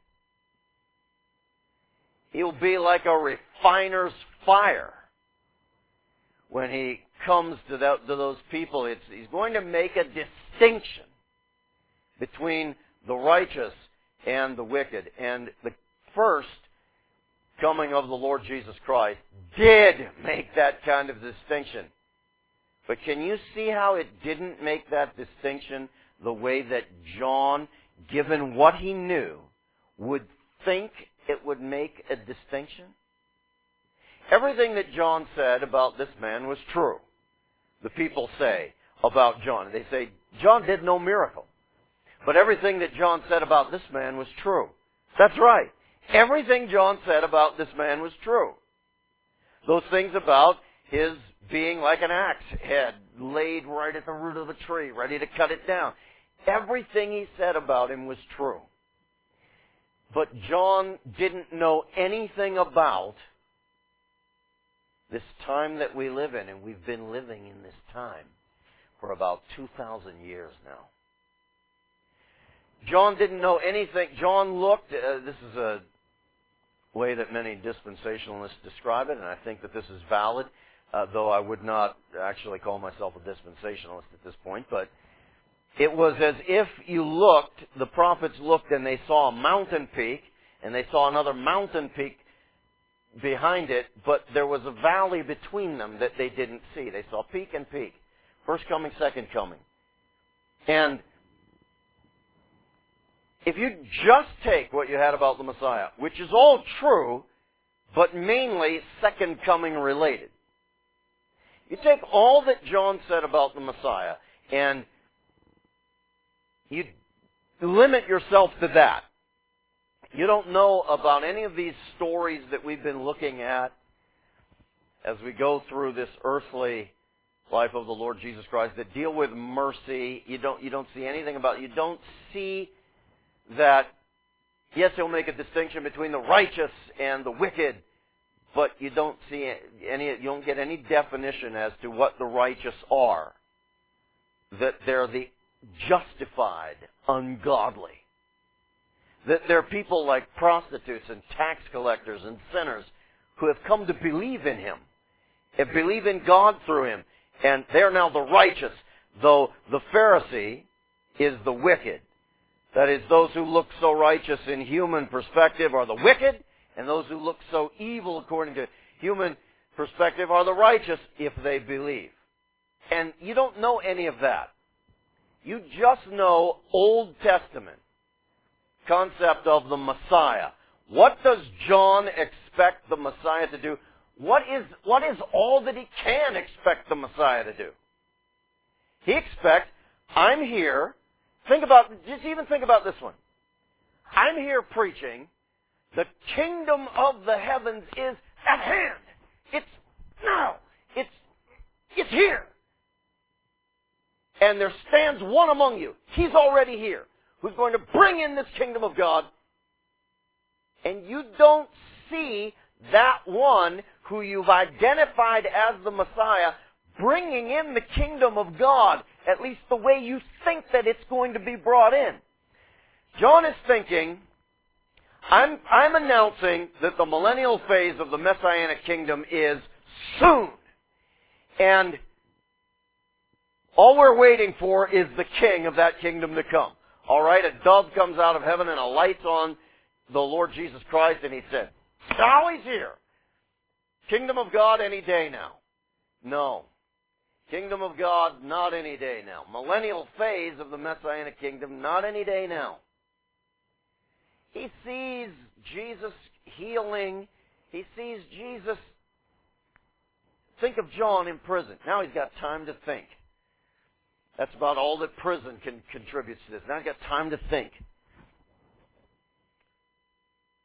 He'll be like a refiner's fire when he comes to, that, to those people. It's, he's going to make a distinction between the righteous and the wicked. And the first coming of the Lord Jesus Christ did make that kind of distinction. But can you see how it didn't make that distinction the way that John, given what he knew, would think it would make a distinction? Everything that John said about this man was true. The people say about John. They say, John did no miracle. But everything that John said about this man was true. That's right. Everything John said about this man was true. Those things about his being like an axe head laid right at the root of the tree, ready to cut it down. Everything he said about him was true. But John didn't know anything about this time that we live in, and we've been living in this time for about two thousand years now. John didn't know anything. John looked, uh, this is a way that many dispensationalists describe it, and I think that this is valid, uh, though I would not actually call myself a dispensationalist at this point, but it was as if you looked, the prophets looked and they saw a mountain peak, and they saw another mountain peak behind it, but there was a valley between them that they didn't see. They saw peak and peak. First coming, second coming. And if you just take what you had about the Messiah, which is all true, but mainly second coming related. You take all that John said about the Messiah and you limit yourself to that. You don't know about any of these stories that we've been looking at as we go through this earthly life of the Lord Jesus Christ that deal with mercy. You don't, you don't see anything about it. You don't see that, yes, he'll make a distinction between the righteous and the wicked, but you don't see any, you don't get any definition as to what the righteous are. That they're the justified ungodly. That they're people like prostitutes and tax collectors and sinners who have come to believe in him and believe in God through him. And they're now the righteous, though the Pharisee is the wicked. That is, those who look so righteous in human perspective are the wicked, and those who look so evil according to human perspective are the righteous if they believe. And you don't know any of that. You just know Old Testament concept of the Messiah. What does John expect the Messiah to do? What is, what is all that he can expect the Messiah to do? He expects, I'm here. Think about, just even think about this one. I'm here preaching, the kingdom of the heavens is at hand. It's now. It's, it's here. And there stands one among you. He's already here. Who's going to bring in this kingdom of God. And you don't see that one who you've identified as the Messiah bringing in the kingdom of God, at least the way you think that it's going to be brought in. John is thinking, I'm, I'm announcing that the millennial phase of the Messianic kingdom is soon. And all we're waiting for is the king of that kingdom to come. All right, a dove comes out of heaven and alights on the Lord Jesus Christ, and he said, now he's here. Kingdom of God any day now. No. Kingdom of God, not any day now. Millennial phase of the Messianic kingdom, not any day now. He sees Jesus healing. He sees Jesus. Think of John in prison. Now he's got time to think. That's about all that prison can contribute to this. Now he's got time to think.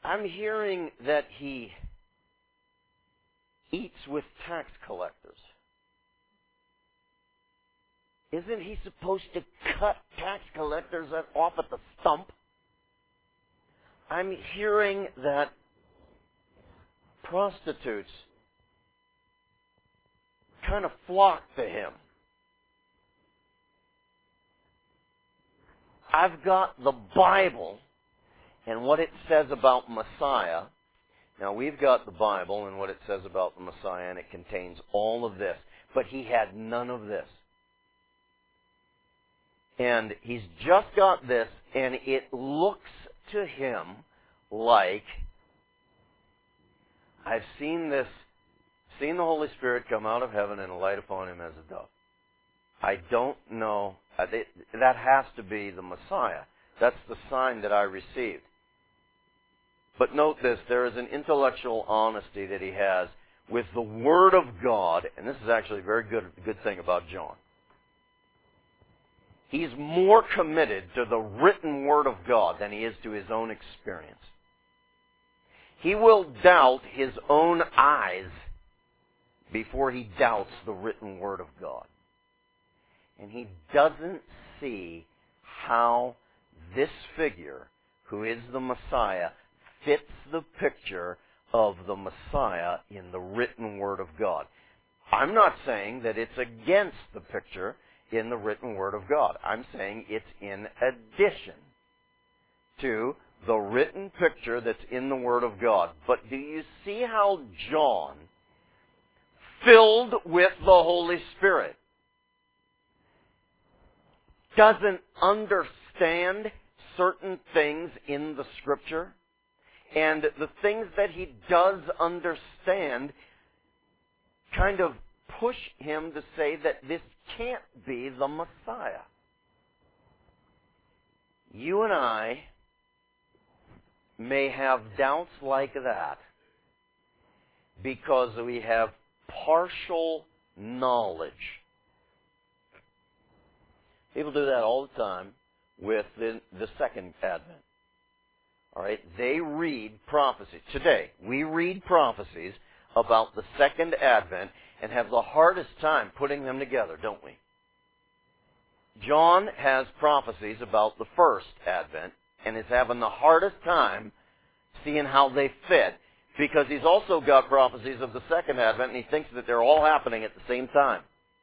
I'm hearing that he eats with tax collectors. Isn't he supposed to cut tax collectors off at the stump? I'm hearing that prostitutes kind of flock to him. I've got the Bible and what it says about Messiah. Now, we've got the Bible and what it says about the Messiah, and it contains all of this. But he had none of this. And he's just got this, and it looks to him like, I've seen this, seen the Holy Spirit come out of heaven and light upon him as a dove. I don't know. That has to be the Messiah. That's the sign that I received. But note this, there is an intellectual honesty that he has with the Word of God, and this is actually a very good, good thing about John. He's more committed to the written Word of God than he is to his own experience. He will doubt his own eyes before he doubts the written Word of God. And he doesn't see how this figure, who is the Messiah, fits the picture of the Messiah in the written Word of God. I'm not saying that it's against the picture in the written Word of God. I'm saying it's in addition to the written picture that's in the Word of God. But do you see how John, filled with the Holy Spirit, doesn't understand certain things in the Scripture? And the things that he does understand kind of push him to say that this can't be the Messiah. You and I may have doubts like that because we have partial knowledge. People do that all the time with the, the second advent. All right, they read prophecies. Today, we read prophecies about the second advent and have the hardest time putting them together, don't we? John has prophecies about the first advent and is having the hardest time seeing how they fit because he's also got prophecies of the second advent and he thinks that they're all happening at the same time.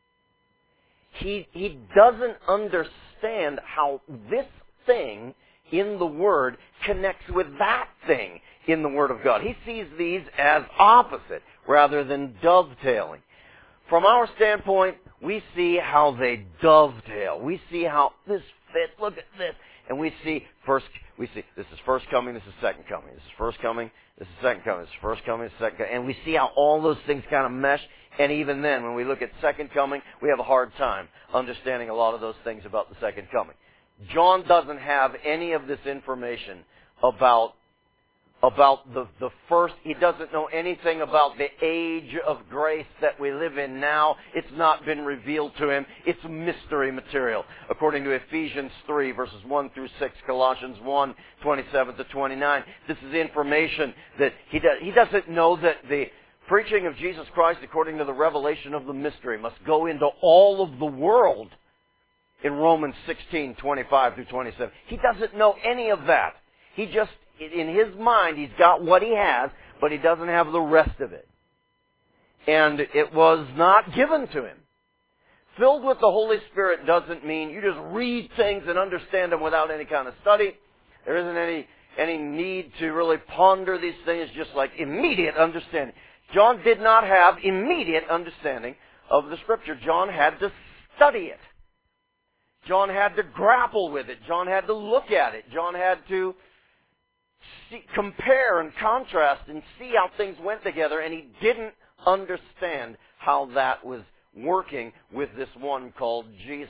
He, he doesn't understand how this thing in the Word connects with that thing in the Word of God. He sees these as opposite rather than dovetailing. From our standpoint, we see how they dovetail. We see how this fits. Look at this. And we see first, we see this is first coming, this is second coming. This is first coming, this is second coming. This is first coming, this is second coming. And we see how all those things kind of mesh. And even then, when we look at second coming, we have a hard time understanding a lot of those things about the second coming. John doesn't have any of this information about, about the, the first. He doesn't know anything about the age of grace that we live in now. It's not been revealed to him. It's mystery material. According to Ephesians three, verses one through six, Colossians one, twenty-seven to twenty-nine, this is information that he, does, he doesn't know that the preaching of Jesus Christ, according to the revelation of the mystery, must go into all of the world. In Romans sixteen, twenty-five through twenty-seven. He doesn't know any of that. He just, in his mind, he's got what he has, but he doesn't have the rest of it. And it was not given to him. Filled with the Holy Spirit doesn't mean you just read things and understand them without any kind of study. There isn't any, any need to really ponder these things, just like immediate understanding. John did not have immediate understanding of the Scripture. John had to study it. John had to grapple with it. John had to look at it. John had to see, compare and contrast and see how things went together, and he didn't understand how that was working with this one called Jesus.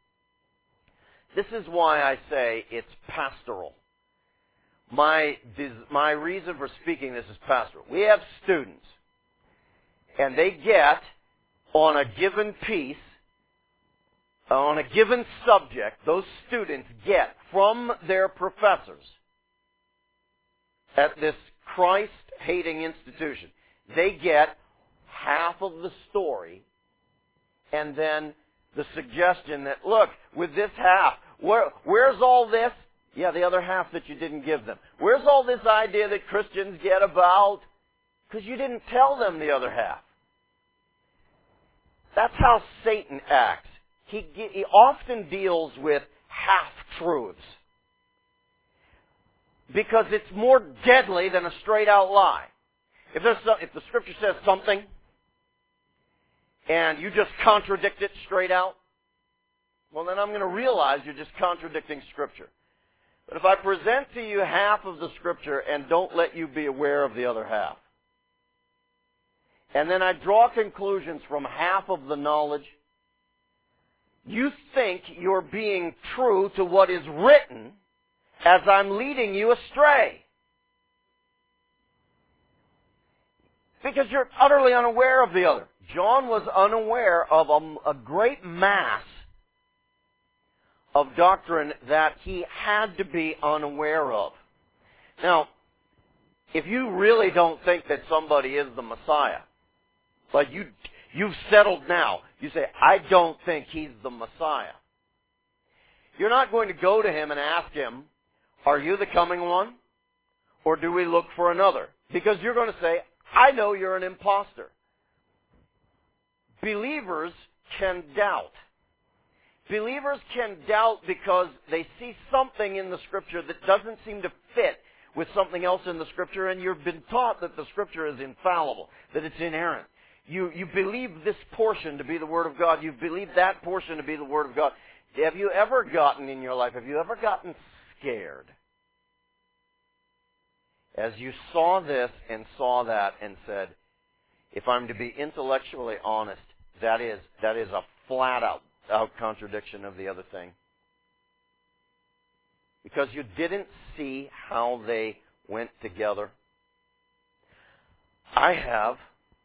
This is why I say it's pastoral. My, my reason for speaking this is pastoral. We have students, and they get on a given piece, on a given subject, those students get from their professors at this Christ-hating institution. They get half of the story and then the suggestion that, look, with this half, where, where's all this? Yeah, the other half that you didn't give them. Where's all this idea that Christians get about? Because you didn't tell them the other half. That's how Satan acts. He, he often deals with half-truths. Because it's more deadly than a straight-out lie. If, there's some, if the Scripture says something, and you just contradict it straight out, well, then I'm going to realize you're just contradicting Scripture. But if I present to you half of the Scripture and don't let you be aware of the other half, and then I draw conclusions from half of the knowledge, you think you're being true to what is written as I'm leading you astray. Because you're utterly unaware of the other. John was unaware of a, a great mass of doctrine that he had to be unaware of. Now, if you really don't think that somebody is the Messiah, like you, you've settled now, you say, I don't think he's the Messiah. You're not going to go to him and ask him, are you the coming one? Or do we look for another? Because you're going to say, I know you're an imposter. Believers can doubt. Believers can doubt because they see something in the Scripture that doesn't seem to fit with something else in the Scripture, and you've been taught that the Scripture is infallible, that it's inerrant. You, you believe this portion to be the Word of God. You believe that portion to be the Word of God. Have you ever gotten in your life, have you ever gotten scared as you saw this and saw that and said, if I'm to be intellectually honest, that is, that is a flat-out out contradiction of the other thing? Because you didn't see how they went together. I have.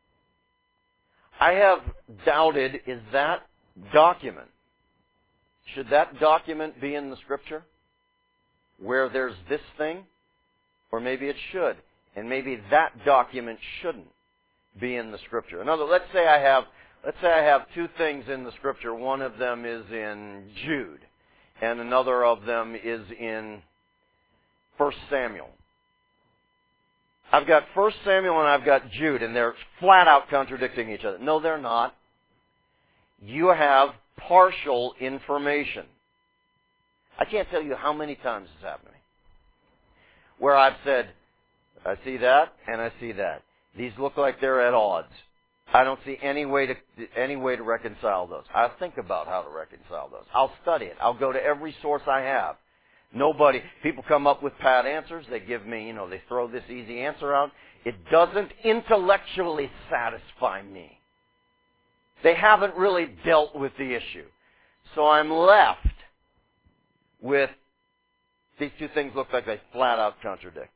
I have doubted, is that document, should that document be in the Scripture? Where there's this thing? Or maybe it should. And maybe that document shouldn't be in the Scripture. In other words, let's say I have, let's say I have two things in the Scripture. One of them is in Jude, and another of them is in First Samuel. I've got First Samuel and I've got Jude, and they're flat out contradicting each other. No, they're not. You have partial information. I can't tell you how many times this happened to me, where I've said, I see that and I see that. These look like they're at odds. I don't see any way to any way to reconcile those. I'll think about how to reconcile those. I'll study it. I'll go to every source I have. Nobody, people come up with pat answers. They give me, you know, they throw this easy answer out. It doesn't intellectually satisfy me. They haven't really dealt with the issue. So I'm left with these two things look like they flat out contradict.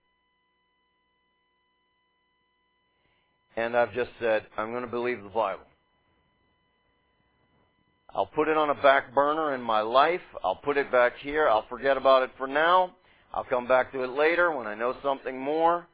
And I've just said, I'm going to believe the Bible. I'll put it on a back burner in my life. I'll put it back here. I'll forget about it for now. I'll come back to it later when I know something more.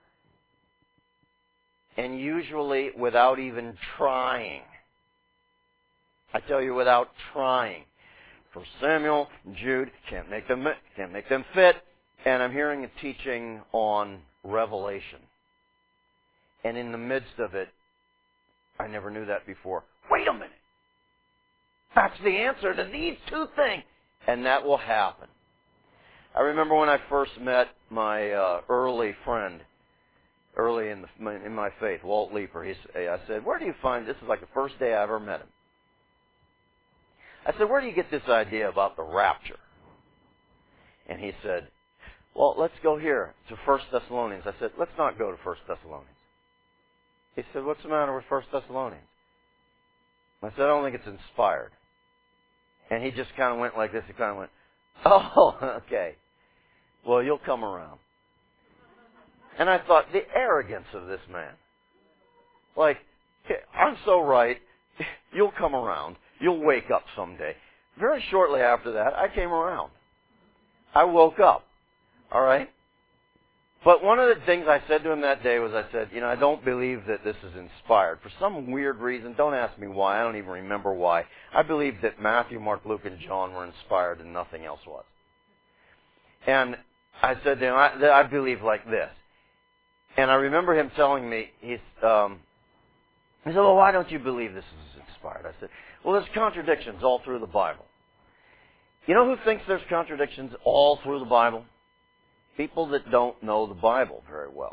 And usually without even trying. I tell you, without trying. For Samuel, Jude, can't make them, can't make them fit. And I'm hearing a teaching on Revelation. And in the midst of it, I never knew that before. Wait a minute. That's the answer to these two things. And that will happen. I remember when I first met my uh, early friend, early in, the, in my faith, Walt Leeper. He, I said, where do you find, this is like the first day I ever met him. I said, where do you get this idea about the rapture? And he said, well, let's go here to First Thessalonians. I said, let's not go to First Thessalonians. He said, what's the matter with First Thessalonians? I said, I don't think it's inspired. And he just kind of went like this. He kind of went, oh, okay. Well, you'll come around. And I thought, the arrogance of this man. Like, I'm so right. You'll come around. You'll wake up someday. Very shortly after that, I came around. I woke up. All right? But one of the things I said to him that day was, I said, you know, I don't believe that this is inspired. For some weird reason, don't ask me why, I don't even remember why. I believe that Matthew, Mark, Luke, and John were inspired and nothing else was. And I said to him, I, I believe like this. And I remember him telling me, he's, um, he said, well, why don't you believe this is inspired? I said, well, there's contradictions all through the Bible. You know who thinks there's contradictions all through the Bible? People that don't know the Bible very well.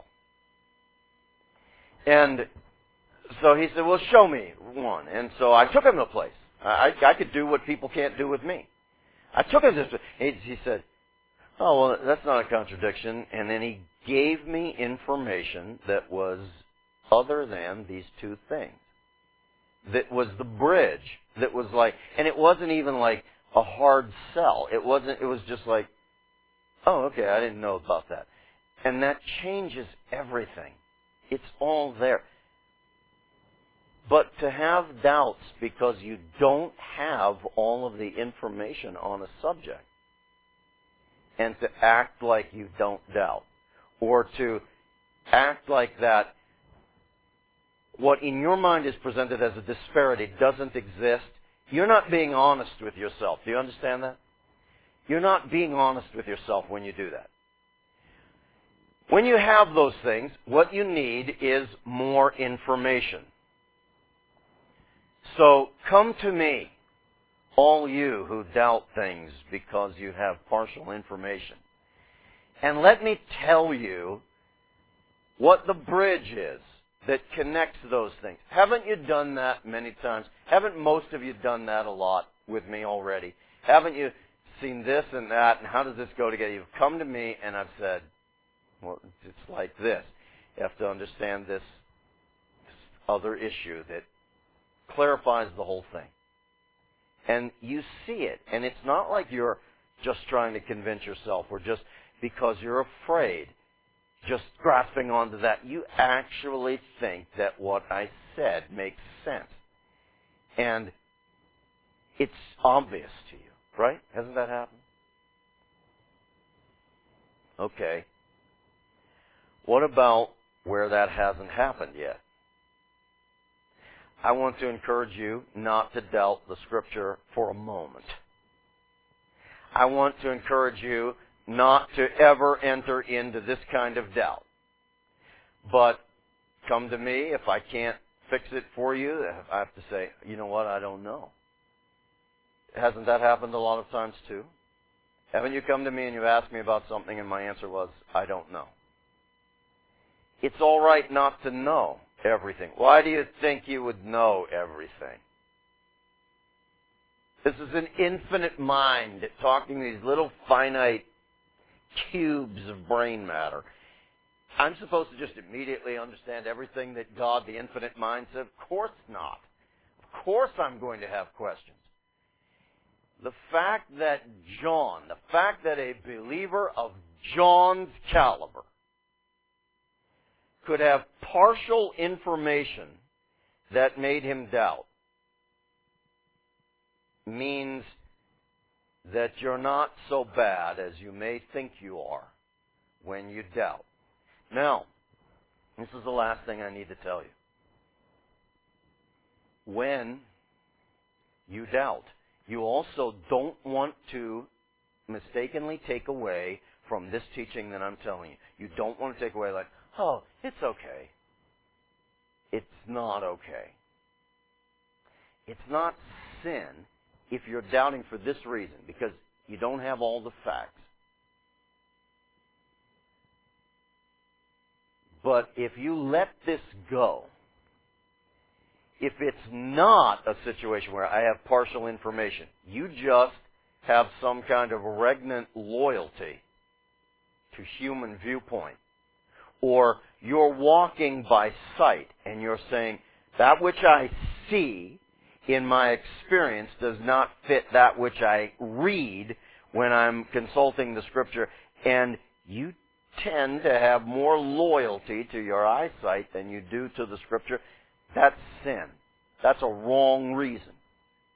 And so he said, well, show me one. And so I took him to a place. I, I could do what people can't do with me. I took him to this. He, he said, oh, well, that's not a contradiction. And then he gave me information that was other than these two things. That was the bridge. That was like, and it wasn't even like a hard sell. It wasn't, it was just like, oh, okay, I didn't know about that. And that changes everything. It's all there. But to have doubts because you don't have all of the information on a subject, and to act like you don't doubt, or to act like that what in your mind is presented as a disparity doesn't exist, you're not being honest with yourself. Do you understand that? You're not being honest with yourself when you do that. When you have those things, what you need is more information. So come to me, all you who doubt things because you have partial information. And let me tell you what the bridge is that connects those things. Haven't you done that many times? Haven't most of you done that a lot with me already? Haven't you seen this and that, and how does this go together? You've come to me and I've said, well, it's like this. You have to understand this, this other issue that clarifies the whole thing. And you see it, and it's not like you're just trying to convince yourself or just because you're afraid, just grasping onto that. You actually think that what I said makes sense. And it's obvious to you, right? Hasn't that happened? Okay. What about where that hasn't happened yet? I want to encourage you not to doubt the Scripture for a moment. I want to encourage you not to ever enter into this kind of doubt. But come to me. If I can't fix it for you, I have to say, you know what, I don't know. Hasn't that happened a lot of times too? Haven't you come to me and you've asked me about something and my answer was, I don't know? It's all right not to know everything. Why do you think you would know everything? This is an infinite mind talking these little finite cubes of brain matter. I'm supposed to just immediately understand everything that God, the infinite mind, said? Of course not. Of course I'm going to have questions. The fact that John, the fact that a believer of John's caliber could have partial information that made him doubt means that you're not so bad as you may think you are when you doubt. Now, this is the last thing I need to tell you. When you doubt, you also don't want to mistakenly take away from this teaching that I'm telling you. You don't want to take away like, oh, it's okay. It's not okay. It's not sin if you're doubting for this reason, because you don't have all the facts. But if you let this go, if it's not a situation where I have partial information, you just have some kind of regnant loyalty to human viewpoint, or you're walking by sight and you're saying, that which I see in my experience does not fit that which I read when I'm consulting the Scripture, and you tend to have more loyalty to your eyesight than you do to the Scripture, that's sin. That's a wrong reason.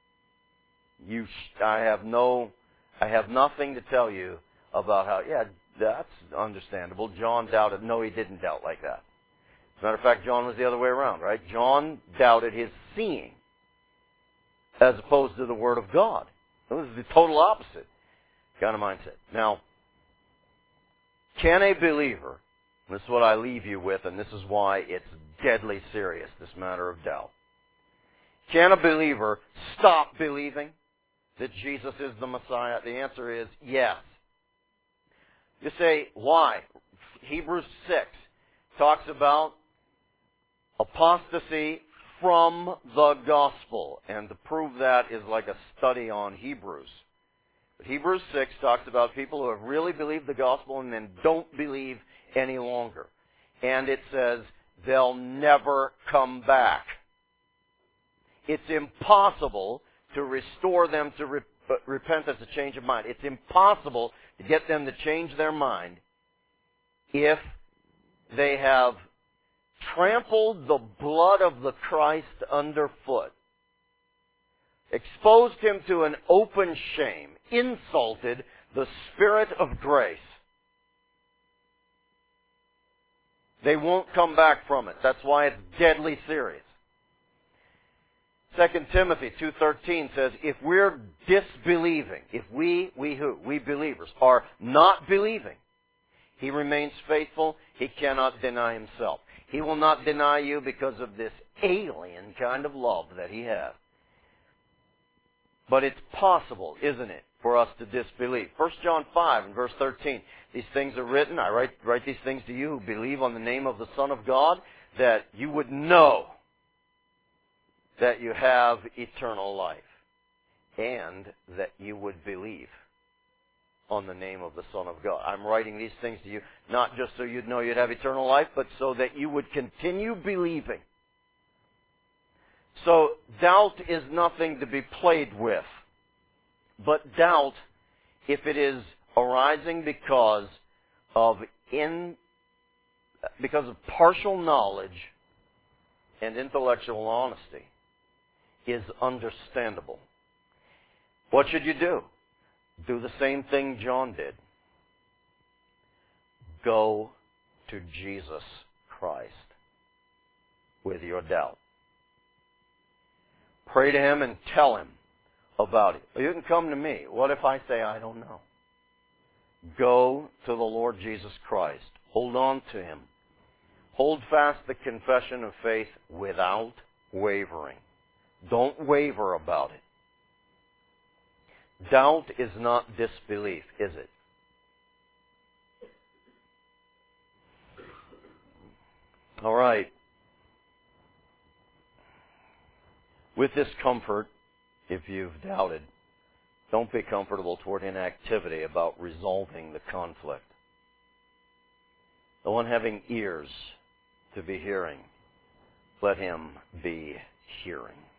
You, sh- I have no, I have nothing to tell you about how, yeah, that's understandable. John doubted. No, he didn't doubt like that. As a matter of fact, John was the other way around, right? John doubted his seeing as opposed to the Word of God. It was the total opposite kind of mindset. Now, can a believer, and this is what I leave you with, and this is why it's deadly serious, this matter of doubt. Can a believer stop believing that Jesus is the Messiah? The answer is yes. You say, why? Hebrews six talks about apostasy from the gospel. And to prove that is like a study on Hebrews. But Hebrews six talks about people who have really believed the gospel and then don't believe any longer. And it says they'll never come back. It's impossible to restore them to re- repentance, a change of mind. It's impossible to get them to change their mind if they have trampled the blood of the Christ underfoot, exposed Him to an open shame, insulted the Spirit of grace. They won't come back from it. That's why it's deadly serious. Second Timothy two thirteen says, if we're disbelieving, if we, we who? We believers, are not believing, He remains faithful. He cannot deny Himself. He will not deny you because of this alien kind of love that He has. But it's possible, isn't it, for us to disbelieve? First John five and verse thirteen. These things are written, I write, write these things to you who believe on the name of the Son of God, that you would know that you have eternal life, and that you would believe on the name of the Son of God. I'm writing these things to you, not just so you'd know you'd have eternal life, but so that you would continue believing. So doubt is nothing to be played with. But doubt, if it is arising because of in because of partial knowledge and intellectual honesty, is understandable. What should you do? Do the same thing John did. Go to Jesus Christ with your doubt. Pray to Him and tell Him about it. You can come to me. What if I say I don't know? Go to the Lord Jesus Christ. Hold on to Him. Hold fast the confession of faith without wavering. Don't waver about it. Doubt is not disbelief, is it? All right. With this comfort, if you've doubted, don't be comfortable toward inactivity about resolving the conflict. The one having ears to be hearing, let him be hearing.